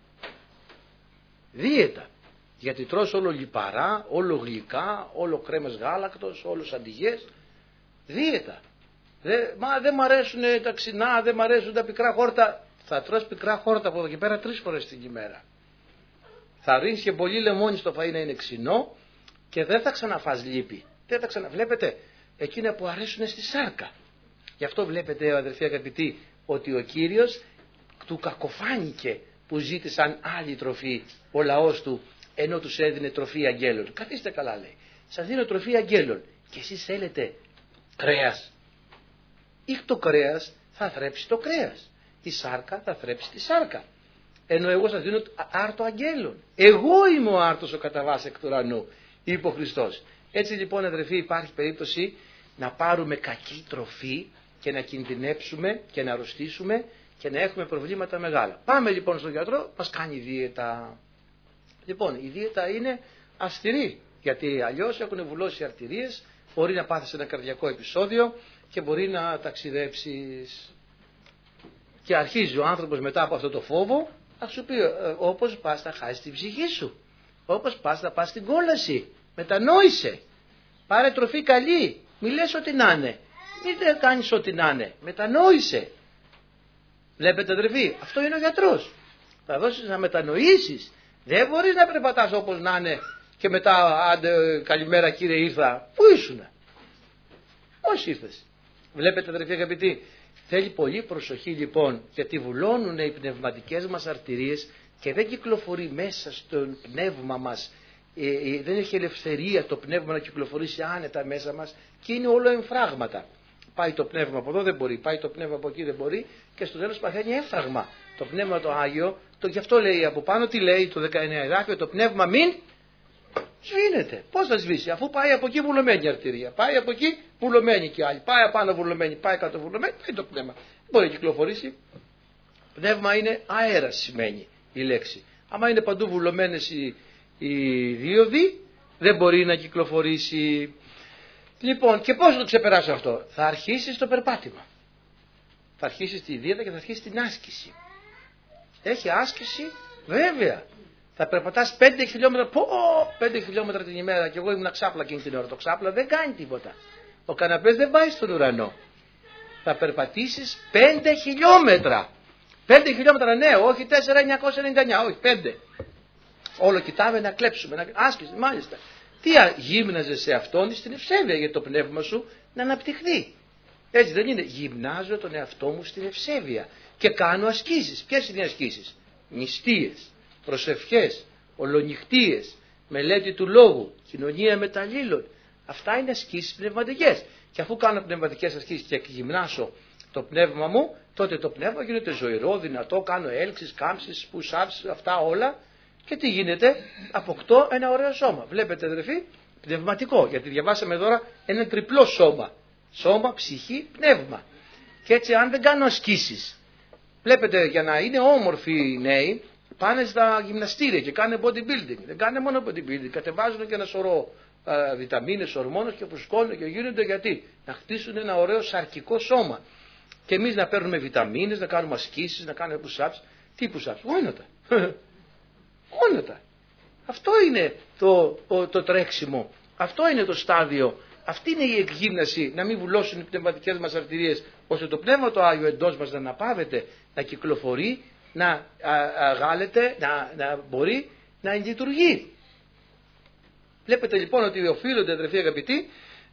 Δίαιτα. Γιατί τρως όλο λιπαρά, όλο γλυκά, όλο κρέμες γάλακτος, όλο αντιγές. Δίαιτα. Δεν μ' αρέσουν τα ξινά, δεν μ' αρέσουν τα πικρά χόρτα. Θα τρως πικρά χόρτα από εδώ και πέρα 3 φορές την ημέρα. Θα ρίχνεις και πολύ λεμόνι στο φαΐ να είναι ξινό και δεν θα ξαναφας λίπη. Βλέπετε, εκείνα που αρέσουν στη σάρκα. Γι' αυτό βλέπετε αδερφοί αγαπητοί ότι ο Κύριος του κακοφάνηκε που ζήτησαν άλλη τροφή ο λαός του ενώ τους έδινε τροφή αγγέλων. Καθίστε καλά λέει. Σας δίνω τροφή αγγέλων και εσείς θέλετε κρέας. Ή το κρέας θα θρέψει το κρέας. Η σάρκα θα θρέψει τη σάρκα. Ενώ εγώ σας δίνω άρτο αγγέλων. Εγώ είμαι ο άρτος ο κατά βάση εκ του ουρανού, είπε ο Χριστός. Έτσι λοιπόν αδερφοί υπάρχει περίπτωση να πάρουμε κακή τροφή και να κινδυνέψουμε και να αρρωστήσουμε και να έχουμε προβλήματα μεγάλα. Πάμε λοιπόν στον γιατρό, μας κάνει δίαιτα. Λοιπόν η δίαιτα είναι αυστηρή γιατί αλλιώς έχουν βουλώσει οι αρτηρίες, μπορεί να πάθεις ένα καρδιακό επεισόδιο και μπορεί να ταξιδέψεις. Και αρχίζει ο άνθρωπος μετά από αυτό το φόβο θα σου πει όπως πας θα χάσεις την ψυχή σου, όπως πας θα πας στην κόλαση, μετανόησε, πάρε τροφή καλή, μη λες ό,τι να είναι, μην κάνεις ό,τι να είναι, μετανόησε. Βλέπετε αδερφοί, αυτό είναι ο γιατρός. Θα δώσεις να μετανοήσεις. Δεν μπορείς να περπατάς όπως να είναι και μετά άντε καλημέρα κύριε ήρθα. Πού ήσουνα? Πώς ήρθες? Βλέπετε αδερφοί αγαπητοί, θέλει πολύ προσοχή λοιπόν, γιατί βουλώνουν οι πνευματικές μας αρτηρίες και δεν κυκλοφορεί μέσα στο πνεύμα μας. Δεν έχει ελευθερία το πνεύμα να κυκλοφορήσει άνετα μέσα μας και είναι όλο εμφράγματα. Πάει το πνεύμα από εδώ δεν μπορεί, πάει το πνεύμα από εκεί δεν μπορεί και στο τέλος παθαίνει έμφραγμα. Το πνεύμα το Άγιο, γι' αυτό λέει από πάνω, τι λέει το 19 εδάφιο, το πνεύμα μην σβήνεται. Πώς θα σβήσει, αφού πάει από εκεί βουλωμένη η αρτηρία, πάει από εκεί βουλωμένη και άλλη, πάει απάνω βουλωμένη, πάει κάτω βουλωμένη, πάει το πνεύμα. Δεν μπορεί να κυκλοφορήσει. Πνεύμα είναι αέρας σημαίνει η λέξη. Άμα είναι παντού βουλωμένες οι δίωδοι, δεν μπορεί να κυκλοφορήσει. Λοιπόν, και πώς θα το ξεπεράσω αυτό? Θα αρχίσεις το περπάτημα. Θα αρχίσεις τη δίαιτα και θα αρχίσεις την άσκηση. Έχει άσκηση, βέβαια. Θα περπατάς 5 χιλιόμετρα, 5 χιλιόμετρα την ημέρα, και εγώ ήμουν ξάπλα εκείνη την ώρα. Το ξάπλα δεν κάνει τίποτα. Ο καναπές δεν πάει στον ουρανό. Θα περπατήσεις 5 χιλιόμετρα. 5 χιλιόμετρα, ναι, όχι 4.999, όχι 5. Όλο κοιτάμε να κλέψουμε, να άσκηση, μάλιστα. Τι γύμναζε σε αυτόν? Στην ευσέβεια, για το πνεύμα σου να αναπτυχθεί. Έτσι δεν είναι? Γυμνάζω τον εαυτό μου στην ευσέβεια και κάνω ασκήσεις. Ποιες είναι οι ασκήσεις? Νηστείες, προσευχές, ολονυχτίες, μελέτη του λόγου, κοινωνία μεταλλήλων. Αυτά είναι ασκήσεις πνευματικές. Και αφού κάνω πνευματικές ασκήσεις και γυμνάσω το πνεύμα μου, τότε το πνεύμα γίνεται ζωηρό, δυνατό, κάνω έλξεις, κάμψεις, push-ups, αυτά όλα. Και τι γίνεται? Αποκτώ ένα ωραίο σώμα. Βλέπετε αδερφοί, πνευματικό, γιατί διαβάσαμε τώρα ένα τριπλό σώμα. Σώμα, ψυχή, πνεύμα. Και έτσι αν δεν κάνω ασκήσεις, βλέπετε, για να είναι όμορφοι οι νέοι, πάνε στα γυμναστήρια και κάνουν bodybuilding. Δεν κάνουν μόνο bodybuilding, κατεβάζουν και ένα σωρό βιταμίνες, ορμόνες και φουσκώνουν και γίνονται γιατί? Να χτίσουν ένα ωραίο σαρκικό σώμα. Και εμείς να παίρνουμε βιταμίνες, να κάνουμε ασκήσεις, να κάνουμε push-ups. Τι push-ups? Γόνατα. Γόνατα. Αυτό είναι το τρέξιμο. Αυτό είναι το στάδιο. Αυτή είναι η εκγύμναση, να μην βουλώσουν οι πνευματικές μας αρτηρίες, ώστε το πνεύμα το Άγιο εντός μας να αναπαύεται, να κυκλοφορεί, να αγάλεται, να μπορεί να λειτουργεί. Βλέπετε λοιπόν ότι οφείλονται, αδερφοί αγαπητοί,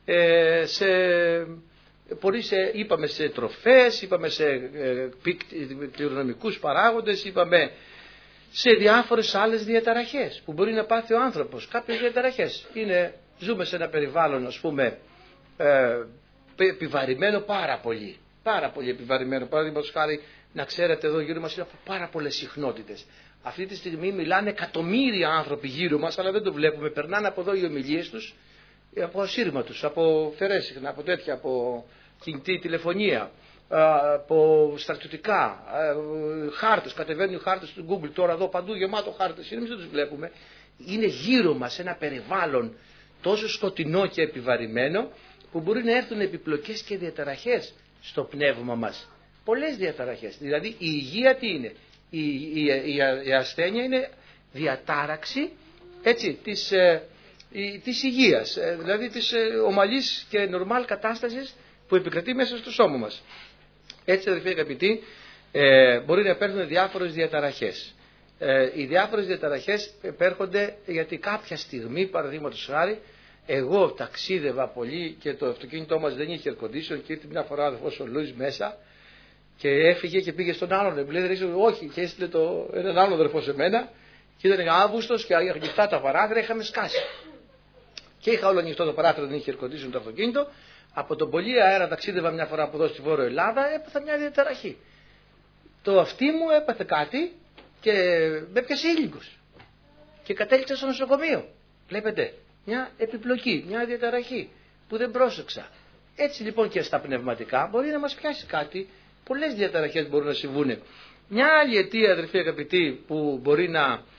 είπαμε σε τροφές, είπαμε σε κληρονομικούς παράγοντες, είπαμε σε διάφορες άλλες διαταραχές που μπορεί να πάθει ο άνθρωπος. Κάποιες διαταραχές ζούμε σε ένα περιβάλλον, ας πούμε, επιβαρημένο πάρα πολύ επιβαρημένο. Παραδείγματος χάρη, να ξέρετε, εδώ γύρω μας είναι πάρα πολλές συχνότητες. Αυτή τη στιγμή μιλάνε εκατομμύρια άνθρωποι γύρω μας, αλλά δεν το βλέπουμε. Περνάνε από εδώ οι ομιλίες τους, από ασύρματους, από φερέσυχνα, από τέτοια, από κινητή τηλεφωνία, από στρατιωτικά, χάρτες, κατεβαίνουν οι χάρτες του Google τώρα εδώ παντού γεμάτο χάρτες, εμείς δεν τους βλέπουμε. Είναι γύρω μας ένα περιβάλλον τόσο σκοτεινό και επιβαρημένο που μπορεί να έρθουν επιπλοκές και διαταραχές στο πνεύμα μας. Πολλές διαταραχές. Δηλαδή η υγεία τι είναι? Η ασθένεια είναι διατάραξη, έτσι, της υγείας, δηλαδή της ομαλής και νορμάλ κατάστασης που επικρατεί μέσα στο σώμα μας. Έτσι αδελφοί αγαπητοί, μπορεί να υπάρχουν διάφορες διαταραχές. Οι διάφορες διαταραχές επέρχονται γιατί κάποια στιγμή, παραδείγματος χάρη, εγώ ταξίδευα πολύ και το αυτοκίνητό μας δεν είχε air condition και ήρθε μια φορά ο αδελφός ο Λούις μέσα και έφυγε και πήγε στον άλλον. Μου λέει όχι, και έστειλε έναν άλλο αδελφό σε μένα και ήταν Αύγουστος και ανοιχτά τα παράθυρα, είχαμε σκάσει. Και είχα όλο ανοιχτό το παράθυρο, δεν είχε air condition το αυτοκίνητο. Από τον πολύ αέρα ταξίδευα μια φορά από εδώ στη Βόρεια Ελλάδα, έπαθα μια διαταραχή. Το αυτί μου έπαθε κάτι και με έπιασε ήλικος. Και κατέληξα στο νοσοκομείο. Βλέπετε, μια επιπλοκή, μια διαταραχή που δεν πρόσεξα. Έτσι λοιπόν και στα πνευματικά μπορεί να μας πιάσει κάτι, πολλές διαταραχές μπορούν να συμβούν. Μια άλλη αιτία, αδερφοί αγαπητοί, που μπορεί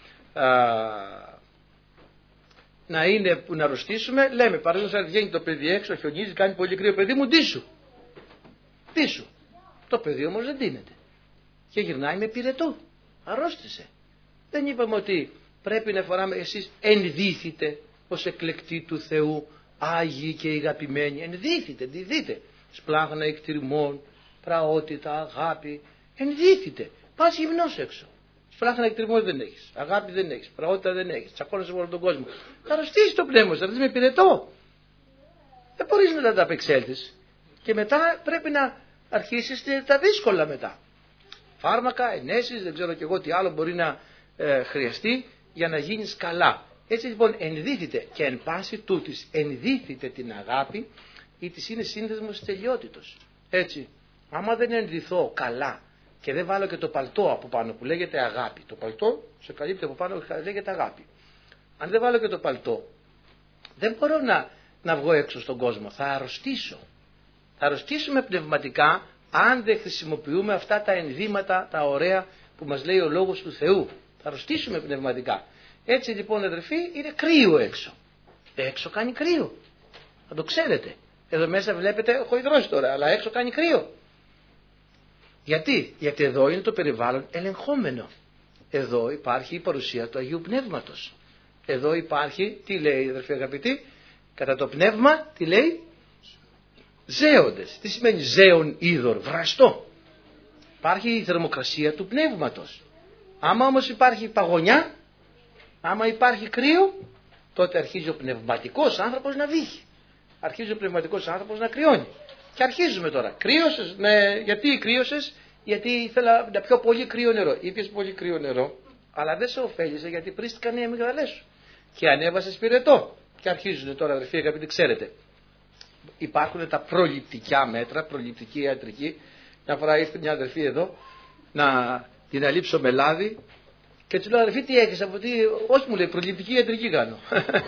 να είναι που να αρρωστήσουμε, λέμε παραδείγματος αν βγαίνει το παιδί έξω, χιονίζει, κάνει πολύ κρύο, παιδί μου ντύσου. Το παιδί όμως δεν ντύνεται και γυρνάει με πυρετό, αρρώστησε. Δεν είπαμε ότι πρέπει να φοράμε? Εσείς ενδύθητε ως εκλεκτοί του Θεού, άγιοι και αγαπημένοι, ενδύθητε, ντυθείτε σπλάχνα εκτιρμών, πραότητα, αγάπη, ενδύθητε. Πας γυμνός έξω, Φλάχνα εκτριμώσει δεν έχεις, αγάπη δεν έχεις, πραγότητα δεν έχεις, τσακώνεσαι με όλο τον κόσμο. Θα αρρωστήσει το πνεύμα σου, θα δεις με πυρετό. Δεν μπορείς να τα απεξέλθεις. Και μετά πρέπει να αρχίσεις τα δύσκολα μετά. Φάρμακα, ενέσεις, δεν ξέρω και εγώ τι άλλο μπορεί να χρειαστεί για να γίνεις καλά. Έτσι λοιπόν ενδύθητε και εν πάση τούτης ενδύθητε την αγάπη ή της είναι σύνδεσμος τελειότητος. Έτσι, άμα δεν ενδυθώ καλά και δεν βάλω και το παλτό από πάνω που λέγεται αγάπη, το παλτό σε καλύπτει από πάνω που λέγεται αγάπη. Αν δεν βάλω και το παλτό, δεν μπορώ να βγω έξω στον κόσμο, θα αρρωστήσω. Θα αρρωστήσουμε πνευματικά αν δεν χρησιμοποιούμε αυτά τα ενδύματα, τα ωραία που μας λέει ο Λόγος του Θεού. Θα αρρωστήσουμε πνευματικά. Έτσι λοιπόν αδερφοί είναι κρύο έξω. Έξω κάνει κρύο. Θα το ξέρετε. Εδώ μέσα βλέπετε έχω υδρώσει τώρα, αλλά έξω κάνει κρύο. Γιατί? Γιατί εδώ είναι το περιβάλλον ελεγχόμενο. Εδώ υπάρχει η παρουσία του Αγίου Πνεύματος. Εδώ υπάρχει, τι λέει αδερφοί αγαπητοί, κατά το πνεύμα, τι λέει, ζέοντες. Τι σημαίνει ζέον είδωρ, βραστό. Υπάρχει η θερμοκρασία του πνεύματος. Άμα όμως υπάρχει παγωνιά, άμα υπάρχει κρύο, τότε αρχίζει ο πνευματικός άνθρωπος να βύχει. Αρχίζει ο πνευματικός άνθρωπος να κρυώνει. Και αρχίζουμε τώρα. Κρύωσες, ναι, γιατί κρύωσες, γιατί ήθελα να πιω πολύ κρύο νερό. Ήπιες πολύ κρύο νερό, αλλά δεν σε ωφέλισε γιατί πρίστηκαν οι αμυγδαλές σου. Και ανέβασες πυρετό. Και αρχίζουν τώρα αδερφοί αγαπητοί, ξέρετε. Υπάρχουν τα προληπτικά μέτρα, προληπτική ιατρική. Μια φορά ήρθε μια αδερφή εδώ να την αλείψω με λάδι και της λέω αδερφή τι έχεις από τι, όχι μου λέει προληπτική ιατρική κάνω.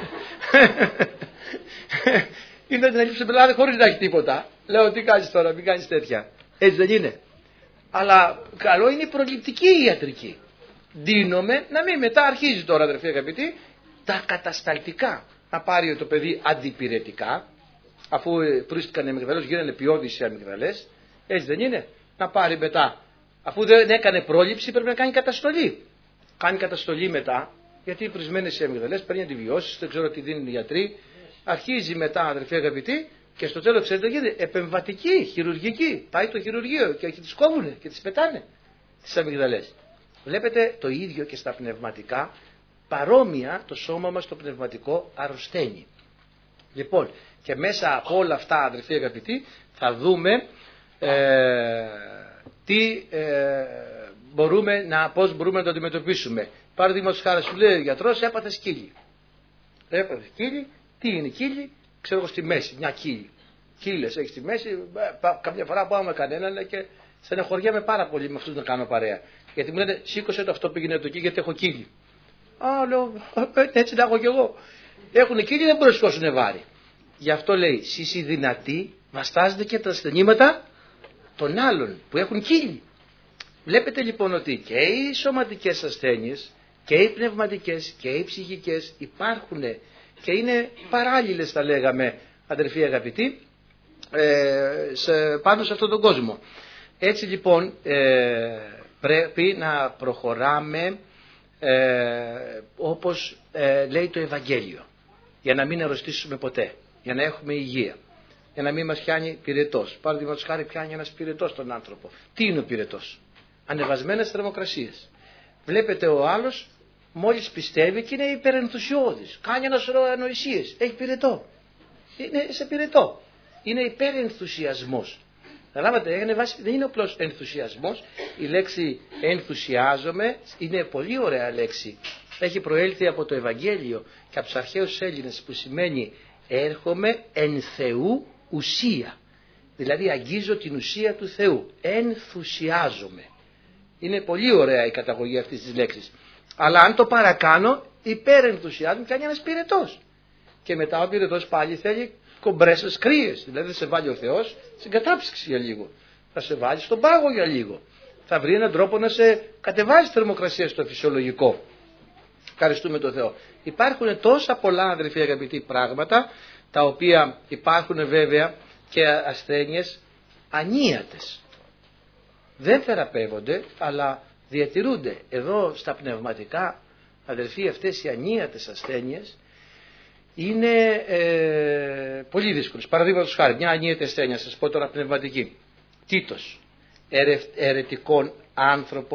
Είναι να την αλείψω με λάδι χωρίς να έχει τίποτα. Λέω τι κάνεις τώρα, μην κάνεις τέτοια. Έτσι δεν είναι. Αλλά καλό είναι η προληπτική ιατρική. Δίνομαι να μην μετά αρχίζει τώρα αδερφοί αγαπητοί τα κατασταλτικά. Να πάρει το παιδί αντιπυρετικά. Αφού πρίστηκαν οι αμυγδαλές, γίνανε ποιόδεις οι αμυγδαλές. Έτσι δεν είναι. Να πάρει μετά. Αφού δεν έκανε πρόληψη, πρέπει να κάνει καταστολή. Κάνει καταστολή μετά, γιατί οι πρισμένες οι αμυγδαλές παίρνει αντιβιώσεις, δεν ξέρω τι δίνουν οι γιατροί. Αρχίζει μετά, αδερφοί αγαπητοί, και στο τέλος ξέρετε τι γίνεται. Επεμβατική, χειρουργική. Πάει το χειρουργείο και τις κόβουνε και τις πετάνε τις αμυγδαλές. Βλέπετε το ίδιο και στα πνευματικά. Παρόμοια το σώμα μας το πνευματικό αρρωσταίνει. Λοιπόν, και μέσα από όλα αυτά αδερφοί αγαπητοί θα δούμε πώς μπορούμε να το αντιμετωπίσουμε. Παραδείγματος χάρη σου λέει ο γιατρός έπαθε σκύλι. Έπαθε σκύλι, τι είναι σκύλι, ξέρω εγώ στη μέση, μια κύλη. Κύλες έχει στη μέση, κάποια φορά πάω με κανέναν και στεναχωριέμαι πάρα πολύ με αυτούς να κάνω παρέα. Γιατί μου λένε σήκωσε το αυτό πήγαινε το εκεί γιατί έχω κύλι. Α, λέω, έτσι να έχω κι εγώ. Έχουν κύλι, δεν μπορούν να σηκώσουν βάρη. Γι' αυτό λέει, εσείς οι δυνατοί βαστάζετε και τα ασθενήματα των άλλων που έχουν κύλι. Βλέπετε λοιπόν ότι και οι σωματικές ασθένειες και οι πνευματικές και οι ψυχικές υπάρχουν και είναι παράλληλες θα λέγαμε αδερφοί αγαπητοί πάνω σε αυτόν τον κόσμο. Έτσι λοιπόν πρέπει να προχωράμε όπως λέει το Ευαγγέλιο για να μην αρρωστήσουμε ποτέ, για να έχουμε υγεία, για να μην μας πιάνει πυρετός. Παραδείγματος χάρη πιάνει ένας πυρετός τον άνθρωπο. Τι είναι ο πυρετός? Ανεβασμένες θερμοκρασίες. Βλέπετε ο άλλος μόλις πιστεύει και είναι υπερενθουσιώδης, κάνει ένα σωρό ανοησίες, έχει πυρετό, είναι σε πυρετό, είναι υπερενθουσιασμός. Καταλάβατε, δεν είναι απλώς ενθουσιασμός. Η λέξη ενθουσιάζομαι είναι πολύ ωραία λέξη. Έχει προέλθει από το Ευαγγέλιο και από τους αρχαίους Έλληνες που σημαίνει έρχομαι εν Θεού ουσία. Δηλαδή αγγίζω την ουσία του Θεού. Ενθουσιάζομαι. Είναι πολύ ωραία η καταγωγή αυτής της λέξης. Αλλά αν το παρακάνω υπερενθουσιάζομαι κάνει ένας πυρετός. Και μετά ο πυρετός πάλι θέλει κομπρέσες κρύες. Δηλαδή θα σε βάλει ο Θεός στην κατάψυξη για λίγο. Θα σε βάλει στον πάγο για λίγο. Θα βρει έναν τρόπο να σε κατεβάζει θερμοκρασία στο φυσιολογικό. Ευχαριστούμε τον Θεό. Υπάρχουν τόσα πολλά αδερφοί αγαπητοί πράγματα, τα οποία υπάρχουν βέβαια και ασθένειες ανίατες. Δεν θεραπεύονται, αλλά διατηρούνται. Εδώ στα πνευματικά, αδερφοί, αυτές οι ανίατες ασθένειες είναι πολύ δύσκολες. Παραδείγματος χάρη, μια ανίατη ασθένεια, σας πω τώρα πνευματική. Τίτος, αιρετικών άνθρωπων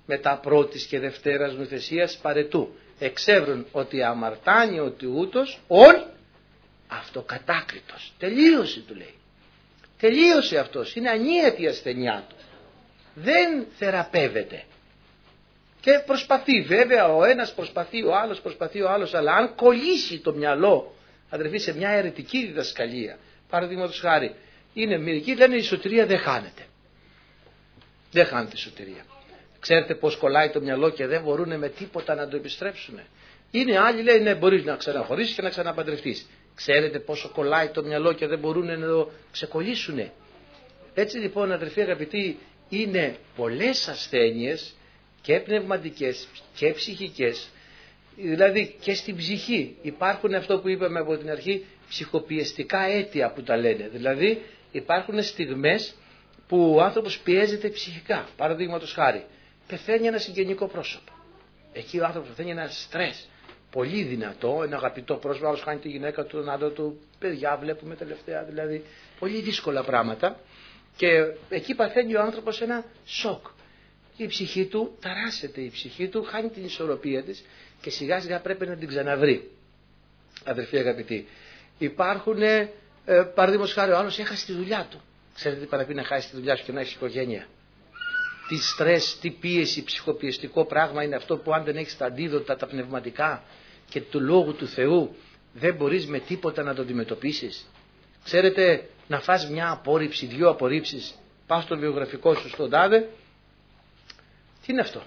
μετά πρώτης και δευτέρας νουθεσίας παρετού. Εξεύρουν ότι αμαρτάνει ότι ούτως ον αυτοκατάκριτος. Τελείωσε, του λέει. Τελείωσε αυτός. Είναι ανίατη η ασθενειά του. Δεν θεραπεύεται. Και προσπαθεί, βέβαια, ο ένας προσπαθεί, ο άλλος προσπαθεί, ο άλλος, αλλά αν κολλήσει το μυαλό, αδερφοί, σε μια αιρετική διδασκαλία, παραδείγματος χάρη, είναι μερικοί λένε η σωτηρία δεν χάνεται. Δεν χάνεται η σωτηρία. Ξέρετε πώς κολλάει το μυαλό και δεν μπορούν με τίποτα να το επιστρέψουν. Είναι άλλοι λέει ναι, μπορείς να ξαναχωρήσεις και να ξαναπαντρευτείς. Ξέρετε πόσο κολλάει το μυαλό και δεν μπορούν να το ξεκολλήσουν. Έτσι λοιπόν, αδερφοί αγαπητοί, είναι πολλές ασθένειες και πνευματικές και ψυχικές. Δηλαδή και στην ψυχή υπάρχουν αυτό που είπαμε από την αρχή, ψυχοπιεστικά αίτια που τα λένε. Δηλαδή υπάρχουν στιγμές που ο άνθρωπος πιέζεται ψυχικά. Παραδείγματος χάρη, πεθαίνει ένα συγγενικό πρόσωπο. Εκεί ο άνθρωπος πεθαίνει ένα στρες πολύ δυνατό, ένα αγαπητό πρόσωπο, άλλος χάνει τη γυναίκα του, τον άντρα του, παιδιά βλέπουμε τελευταία, δηλαδή πολύ δύσκολα πράγματα. Και εκεί παθαίνει ο άνθρωπος ένα σοκ. Η ψυχή του ταράσσεται, η ψυχή του χάνει την ισορροπία της και σιγά σιγά πρέπει να την ξαναβρει. Αδερφοί αγαπητοί, υπάρχουν, παραδείγματος χάρη, ο άλλος έχασε τη δουλειά του. Ξέρετε τι παραπεί να χάσει τη δουλειά σου και να έχεις οικογένεια? Τι στρες, τι πίεση, ψυχοπιεστικό πράγμα είναι αυτό που αν δεν έχεις τα αντίδοτα, τα πνευματικά και του Λόγου του Θεού, δεν μπορείς με τίποτα να το αντιμετωπίσεις. Ξέρετε, να φας μια απόρριψη, δύο απορρίψεις, πας στο βιογραφικό σου στον τάδε, τι είναι αυτό?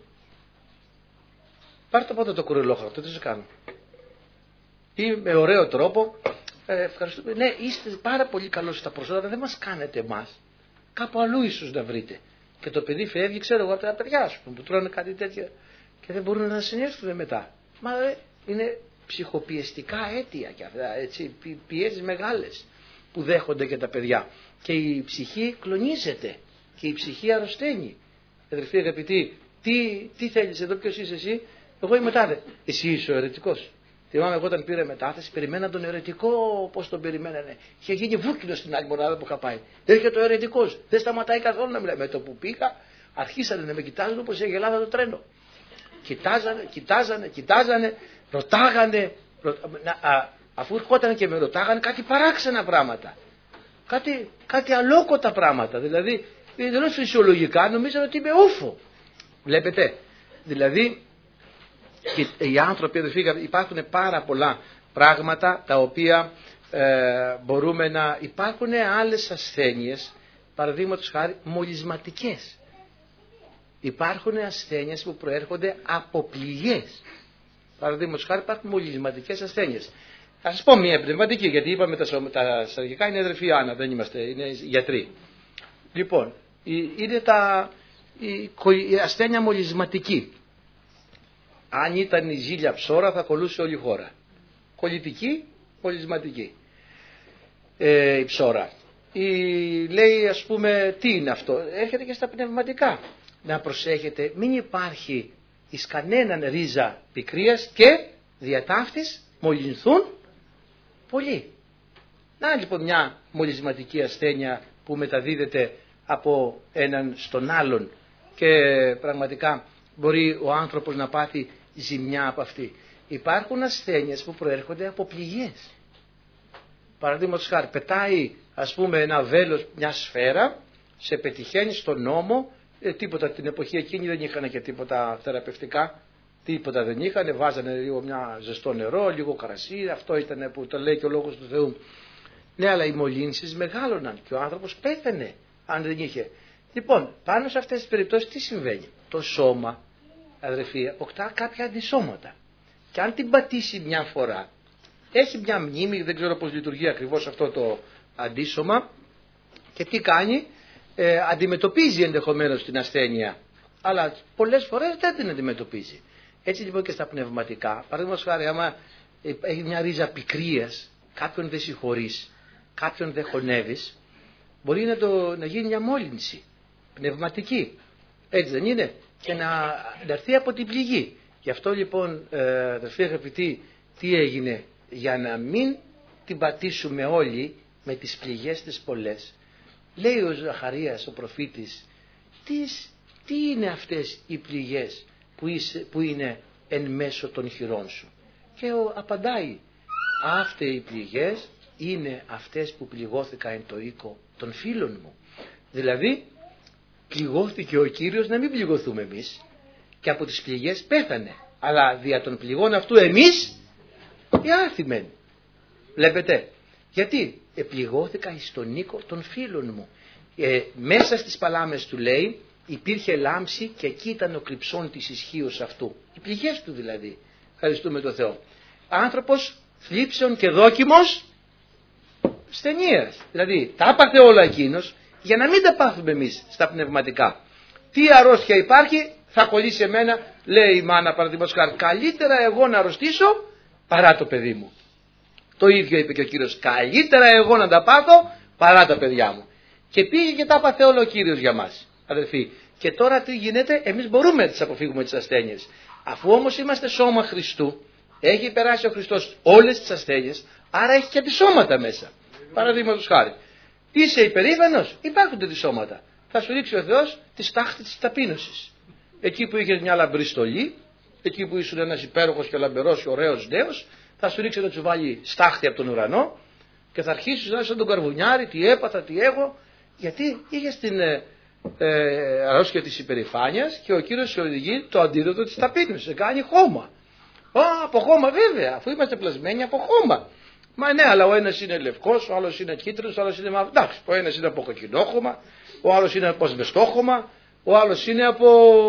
Πάρ' το πρώτο το κουρελόχαρτο, τι σου κάνω? Ή με ωραίο τρόπο, ευχαριστούμε, ναι είστε πάρα πολύ καλός στα προσόντα, δεν μας κάνετε εμάς. Κάπου αλλού ίσως να βρείτε. Και το παιδί φεύγει, ξέρω εγώ, από τα παιδιά σου που τρώνε κάτι τέτοιο και δεν μπορούν να συνέλθουν μετά. Μα είναι ψυχοπιεστικά αίτια και αυτά, έτσι, πιέσεις μεγάλες που δέχονται και τα παιδιά. Και η ψυχή κλονίζεται και η ψυχή αρρωσταίνει. Αδερφοί αγαπητοί, τι θέλεις εδώ, ποιος είσαι εσύ? Εγώ είμαι τάδε. Εσύ είσαι ο αιρετικός. Θυμάμαι εγώ όταν πήρα μετάθεση, περιμένα τον αιρετικό, πώς τον περιμένανε. Είχε γίνει βούκινο στην άλλη μονάδα που είχα πάει. Έρχεται ο αιρετικός, δεν σταματάει καθόλου να μιλάει. Με το που πήγα, αρχίσανε να με κοιτάζουν όπως η Ελλάδα το τρένο. Κοιτάζανε, ρωτάγανε, αφού ερχόταν και με ρωτάγανε κάτι παράξενα πράγματα. Κάτι αλόκοτα πράγματα. Δηλαδή, εντελώς φυσιολογικά νομίζανε ότι είμαι ούφο. Βλέπετε, δηλαδή, οι άνθρωποι, υπάρχουν πάρα πολλά πράγματα τα οποία μπορούμε να... Υπάρχουν άλλες ασθένειες, παραδείγματος χάρη μολυσματικές. Υπάρχουν ασθένειες που προέρχονται από πληγές. Παραδείγματος χάρη υπάρχουν μολυσματικές ασθένειες. Θα σας πω μια πνευματική, γιατί είπαμε τα σαρκικά είναι αδερφή Άννα, δεν είμαστε, είναι γιατροί. Λοιπόν, είναι η ασθένεια μολυσματική. Αν ήταν η ζήλια ψώρα θα κολλούσε όλη η χώρα. Κολλητική, μολυσματική η ψώρα. Λέει ας πούμε τι είναι αυτό, έρχεται και στα πνευματικά. Να προσέχετε, μην υπάρχει εις κανέναν ρίζα πικρίας και διατάφτης μολυνθούν πολύ. Να λοιπόν μια μολυσματική ασθένεια που μεταδίδεται από έναν στον άλλον και πραγματικά μπορεί ο άνθρωπος να πάθει ζημιά από αυτή. Υπάρχουν ασθένειες που προέρχονται από πληγές. Παραδείγματος χάρη, πετάει ας πούμε ένα βέλος, μια σφαίρα, σε πετυχαίνει στον ώμο, τίποτα την εποχή εκείνη δεν είχαν και τίποτα θεραπευτικά, τίποτα δεν είχαν, βάζανε λίγο μια ζεστό νερό, λίγο κρασί, αυτό ήταν που το λέει και ο Λόγος του Θεού. Ναι, αλλά οι μολύνσεις μεγάλωναν και ο άνθρωπος πέθανε αν δεν είχε. Λοιπόν, πάνω σε αυτές τις περιπτώσεις τι συμβαίνει? Το σώμα, αδερφοί, αποκτά κάποια αντισώματα. Και αν την πατήσει μια φορά, έχει μια μνήμη, δεν ξέρω πώς λειτουργεί ακριβώς αυτό το αντίσωμα και τι κάνει, αντιμετωπίζει ενδεχομένως την ασθένεια, αλλά πολλές φορές δεν την αντιμετωπίζει. Έτσι λοιπόν και στα πνευματικά, παραδείγματος χάρη, άμα έχει μια ρίζα πικρίας, κάποιον δεν συγχωρείς, κάποιον δεν χωνεύεις, μπορεί να γίνει μια μόλυνση πνευματική. Έτσι δεν είναι? Και να έρθει από την πληγή. Γι' αυτό λοιπόν, αδερφοί αγαπητοί, τι έγινε? Για να μην την πατήσουμε όλοι με τις πληγές τις πολλές, λέει ο Ζαχαρίας ο προφήτης, τι είναι αυτές οι πληγές που είναι εν μέσω των χειρών σου? Και απαντάει, αυτές οι πληγές είναι αυτές που πληγώθηκα εν το οίκο των φίλων μου. Δηλαδή πληγώθηκε ο Κύριος να μην πληγωθούμε εμείς, και από τις πληγές πέθανε, αλλά δια των πληγών αυτού εμείς ιάθημεν. Βλέπετε, γιατί πληγώθηκα εις τον οίκο των φίλων μου. Μέσα στις παλάμες του λέει υπήρχε λάμψη και εκεί ήταν ο κρυψών της ισχύως αυτού. Οι πληγές του δηλαδή. Ευχαριστούμε τον Θεό. Άνθρωπος θλίψεων και δόκιμος στενίας. Δηλαδή τα έπαθε όλα εκείνος για να μην τα πάθουμε εμείς στα πνευματικά. Τι αρρώστια υπάρχει, θα κολλήσει εμένα, λέει η μάνα παραδείγματος χάρη. Καλύτερα εγώ να αρρωστήσω παρά το παιδί μου. Το ίδιο είπε και ο Κύριος. Καλύτερα εγώ να τα πάθω παρά τα παιδιά μου. Και πήγε και τα έπαθε όλο ο Κύριος για μας, αδελφοί. Και τώρα τι γίνεται? Εμείς μπορούμε να τις αποφύγουμε τις ασθένειες. Αφού όμως είμαστε σώμα Χριστού, έχει περάσει ο Χριστός όλες τις ασθένειες, άρα έχει και αντισώματα μέσα. Παραδείγματος χάρη. Είσαι υπερήφανος, υπάρχουν αντισώματα. Θα σου ρίξει ο Θεός τη στάχτη της ταπείνωσης. Εκεί που είχες μια λαμπρή στολή, εκεί που ήσουν ένας υπέροχος και λαμπερός και ωραίος νέος, θα σου ρίξει να σου βάλει στάχτη από τον ουρανό και θα αρχίσεις να είσαι σαν τον καρβουνιάρη, τι έπαθα, τι έχω, γιατί είχες την αρρώστια της υπερηφάνειας και ο Κύριος σε οδηγεί το αντίδοτο της ταπείνωσης, σε κάνει χώμα. Από χώμα βέβαια, αφού είμαστε πλασμένοι από χώμα. Μα ναι, αλλά ο ένας είναι λευκός, ο άλλος είναι κίτρινος, ο άλλος είναι μαύρος. Εντάξει, ο ένας είναι από κοκκινόχωμα, ο άλλος είναι από ασβεστόχωμα, ο άλλος είναι από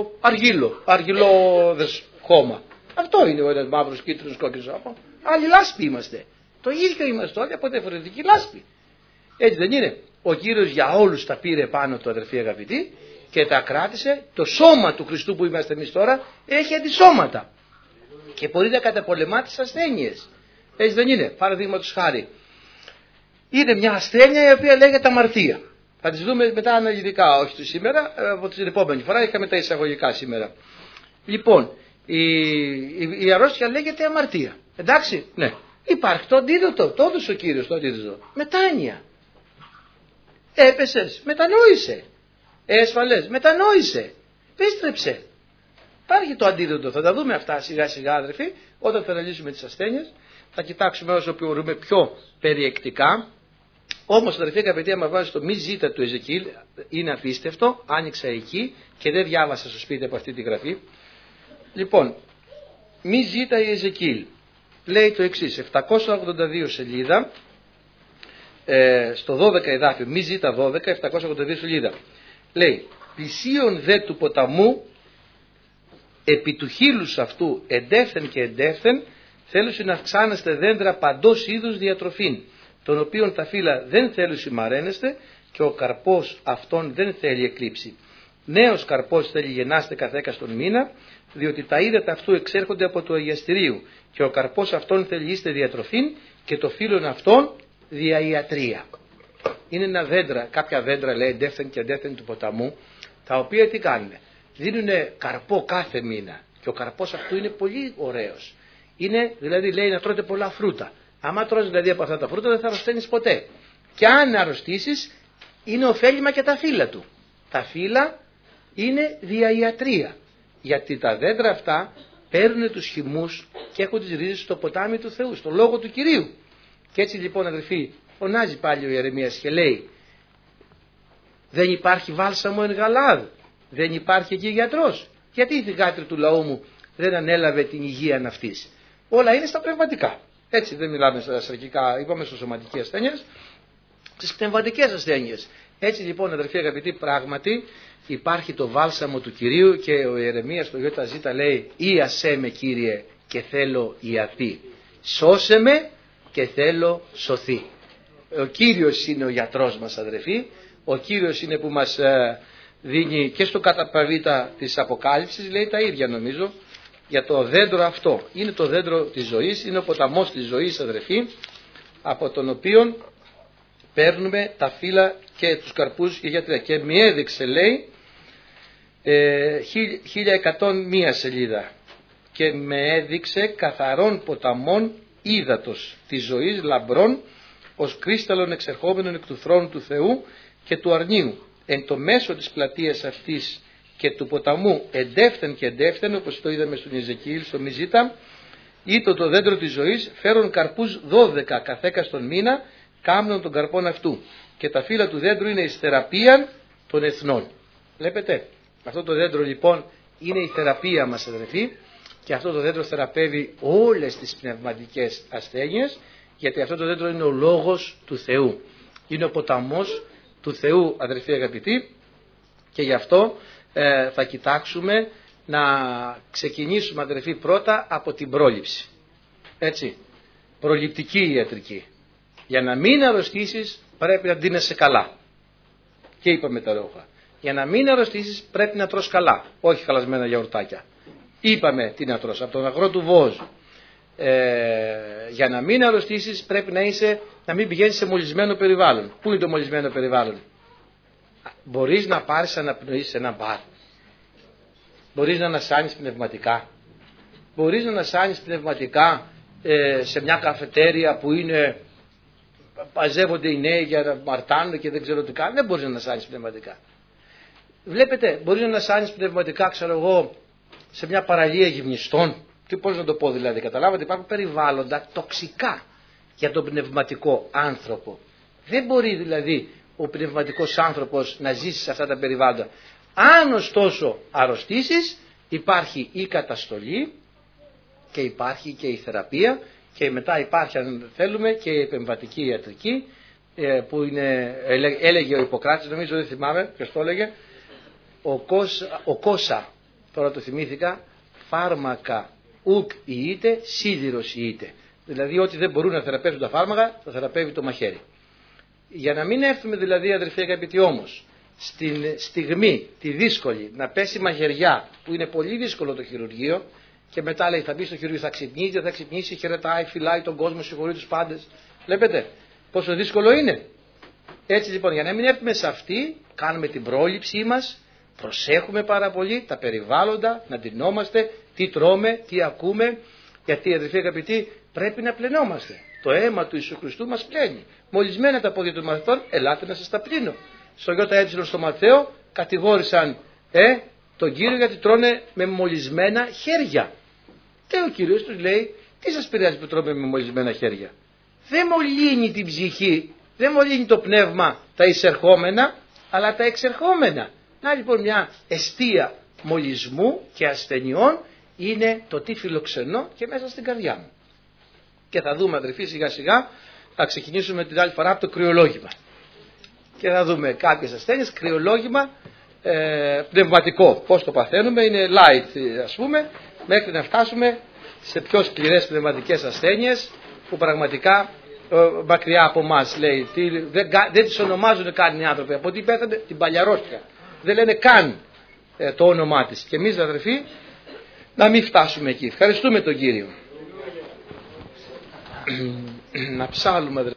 αργυλώδες χώμα. Αυτό είναι ο ένας μαύρος, κίτρινος, κόκκινος. Άλλοι λάσπη είμαστε. Το ίδιο είμαστε όλοι από διαφορετική λάσπη. Έτσι δεν είναι? Ο Κύριος για όλους τα πήρε πάνω του, αδερφοί αγαπητοί, και τα κράτησε. Το σώμα του Χριστού που είμαστε εμείς τώρα έχει αντισώματα και μπορεί να καταπολεμά τις ασθένειες. Έτσι δεν είναι? Παραδείγματος χάρη, είναι μια ασθένεια η οποία λέγεται αμαρτία. Θα τις δούμε μετά αναλυτικά, όχι σήμερα, από την επόμενη φορά, είχαμε τα εισαγωγικά σήμερα. Λοιπόν, η αρρώστια λέγεται αμαρτία. Εντάξει, ναι. Υπάρχει το αντίδοτο, το έδωσε ο Κύριος το αντίδοτο. Μετάνοια. Έπεσες, μετανόησε. Έσφαλες, μετανόησε. Πίστρεψε. Υπάρχει το αντίδοτο, θα τα δούμε αυτά σιγά σιγά, αδερφοί, όταν θα αναλύσουμε τις ασθένειες. Θα κοιτάξουμε όσο μπορούμε πιο περιεκτικά. Όμως, αδερφοί αγαπητοί, άμα βάζει το μη ζήτα του Εζεκίλ, είναι απίστευτο. Άνοιξα εκεί και δεν διάβασα στο σπίτι από αυτή τη γραφή. Λοιπόν, μη ζήτα η Εζεκίλ. Λέει το εξής, 782 σελίδα, στο 12 εδάφιο, μη ζήτα 12, 782 σελίδα. Λέει, πλησίον δε του ποταμού, επί του χείλους αυτού εντεύθεν και εντεύθεν, θέλουσι να αυξάνεστε δέντρα παντός είδους διατροφήν, των οποίων τα φύλλα δεν θέλουσι μαραίνεστε και ο καρπός αυτόν δεν θέλει εκλείψει. Νέος καρπός θέλει γεννάστε καθέκα στον μήνα, διότι τα ύδατα αυτού εξέρχονται από το αγιαστηρίου και ο καρπός αυτόν θέλει είστε διατροφήν και το φύλλον αυτόν διαϊατρία. Είναι ένα δέντρα, κάποια δέντρα λέει εντεύθεν και εντεύθεν του ποταμού, τα οποία τι κάνουν? Δίνουν καρπό κάθε μήνα και ο καρπός αυτού είναι πολύ ωραίος. Είναι δηλαδή λέει να τρώτε πολλά φρούτα. Άμα τρως δηλαδή από αυτά τα φρούτα δεν θα αρρωσταίνεις ποτέ. Και αν αρρωστήσεις είναι ωφέλιμα και τα φύλλα του. Τα φύλλα είναι διαϊατρία. Γιατί τα δέντρα αυτά παίρνουν τους χυμούς και έχουν τις ρίζες στο ποτάμι του Θεού, στο λόγο του Κυρίου. Και έτσι λοιπόν αδελφοί φωνάζει πάλι ο Ιερεμίας και λέει, δεν υπάρχει βάλσαμο εν Γαλάδ, δεν υπάρχει εκεί γιατρός. Γιατί η θυγάτρη του λαού μου δεν ανέλαβε την υγεία αυτής? Όλα είναι στα πνευματικά. Έτσι δεν μιλάμε στα σαρκικά, είπαμε στις σωματικές ασθένειες, στις πνευματικές ασθένειες. Έτσι λοιπόν αδερφοί αγαπητοί, πράγματι υπάρχει το βάλσαμο του Κυρίου και ο Ιερεμίας στο ΙΖ λέει, Ήασέ με Κύριε και θέλω ιαθεί, σώσε με και θέλω σωθεί. Ο Κύριος είναι ο γιατρός μας αδερφοί, ο Κύριος είναι που μας δίνει και στο καταπαβήτα της Αποκάλυψης, λέει τα ίδια νομίζω, για το δέντρο αυτό. Είναι το δέντρο της ζωής, είναι ο ποταμός της ζωής αδερφοί, από τον οποίο παίρνουμε τα φύλλα και τους καρπούς για γιατρία. Και με έδειξε λέει 1101 σελίδα και με έδειξε καθαρών ποταμών ύδατος της ζωής λαμπρών ως κρίσταλλον εξερχόμενον εκ του θρόνου του Θεού και του αρνίου. Εν το μέσο της πλατείας αυτής και του ποταμού εντεύθεν και εντεύθεν, όπως το είδαμε στον Ιεζεκιήλ, στο Μιζίτα, ήτο το δέντρο της ζωής, φέρουν καρπούς 12 καθέκα στον μήνα, κάμνων των καρπών αυτού. Και τα φύλλα του δέντρου είναι εις θεραπείαν των εθνών. Βλέπετε, αυτό το δέντρο λοιπόν είναι η θεραπεία μας, αδερφοί, και αυτό το δέντρο θεραπεύει όλες τις πνευματικές ασθένειες, γιατί αυτό το δέντρο είναι ο λόγος του Θεού. Είναι ο ποταμός του Θεού, αδερφοί αγαπητοί, και γι' αυτό θα κοιτάξουμε να ξεκινήσουμε, αδερφοί, πρώτα από την πρόληψη. Έτσι, προληπτική ιατρική. Για να μην αρρωστήσεις πρέπει να ντύνεσαι καλά. Και είπαμε τα λόγια. Για να μην αρρωστήσεις πρέπει να τρως καλά, όχι χαλασμένα γιαουρτάκια. Είπαμε τι να τρως, από τον αγρό του Βόζ. Για να μην αρρωστήσεις πρέπει να μην πηγαίνεις σε μολυσμένο περιβάλλον. Πού είναι το μολυσμένο περιβάλλον? Μπορείς να πάρεις αναπνοή σε ένα μπαρ. Μπορείς να ανασάνεις πνευματικά. Μπορείς να ανασάνεις πνευματικά σε μια καφετέρια που είναι, παζεύονται οι νέοι για να μαρτάνουν και δεν ξέρω τι κάνουν. Δεν μπορείς να ανασάνεις πνευματικά. Βλέπετε, μπορείς να ανασάνεις πνευματικά, ξέρω εγώ, σε μια παραλία γυμνιστών. Τι πώς να το πω δηλαδή, καταλάβατε, υπάρχουν περιβάλλοντα τοξικά για τον πνευματικό άνθρωπο. Δεν μπορεί δηλαδή ο πνευματικός άνθρωπος να ζήσει σε αυτά τα περιβάλλοντα. Αν ωστόσο αρρωστήσεις, υπάρχει η καταστολή και υπάρχει και η θεραπεία και μετά υπάρχει, αν θέλουμε, και η επεμβατική ιατρική, που είναι, έλεγε ο Ιπποκράτης, νομίζω, δεν θυμάμαι ποιος το έλεγε, ο Κόσα, τώρα το θυμήθηκα, φάρμακα ουκ ιείται, σίδηρος ιείται. Δηλαδή ό,τι δεν μπορούν να θεραπεύσουν τα φάρμακα, θα θεραπεύει το μαχαίρι. Για να μην έρθουμε δηλαδή, αδερφοί αγαπητοί, όμως στην στιγμή τη δύσκολη να πέσει μαχαιριά, που είναι πολύ δύσκολο το χειρουργείο, και μετά λέει θα μπει στο χειρουργείο, θα ξυπνήσει, χαιρετάει, φυλάει τον κόσμο, συγχωρεί τους πάντες. Βλέπετε πόσο δύσκολο είναι. Έτσι λοιπόν, για να μην έρθουμε σε αυτή, κάνουμε την πρόληψή μας, προσέχουμε πάρα πολύ τα περιβάλλοντα, να ντυνόμαστε, τι τρώμε, τι ακούμε, γιατί, αδερφοί αγαπητοί, πρέπει να πλενόμαστε. Το αίμα του Ιησού Χριστού μας πλένει. Μολυσμένα τα πόδια των μαθητών, ελάτε να σας τα πλύνω. Στο ΙΕ στο Ματθαίο κατηγόρησαν τον Κύριο γιατί τρώνε με μολυσμένα χέρια. Και ο Κύριος τους λέει, τι σας πειράζει που τρώμε με μολυσμένα χέρια? Δεν μολύνει την ψυχή, δεν μολύνει το πνεύμα τα εισερχόμενα, αλλά τα εξερχόμενα. Να λοιπόν μια εστία μολυσμού και ασθενειών είναι το τι φιλοξενώ και μέσα στην καρδιά μου. Και θα δούμε, αδερφοί, σιγά σιγά, θα ξεκινήσουμε την άλλη φορά από το κρυολόγημα. Και θα δούμε κάποιες ασθένειες, κρυολόγημα πνευματικό. Πώς το παθαίνουμε, είναι light ας πούμε, μέχρι να φτάσουμε σε πιο σκληρές πνευματικές ασθένειες που πραγματικά μακριά από εμάς, λέει, δεν τις ονομάζουν καν οι άνθρωποι. Από τι πέθανε? Την παλιαρόστια. Δεν λένε καν το όνομά της. Και εμείς, αδερφοί, να μην φτάσουμε εκεί. Ευχαριστούμε τον Κύριο. Να ψάλουμε, αδερφοί.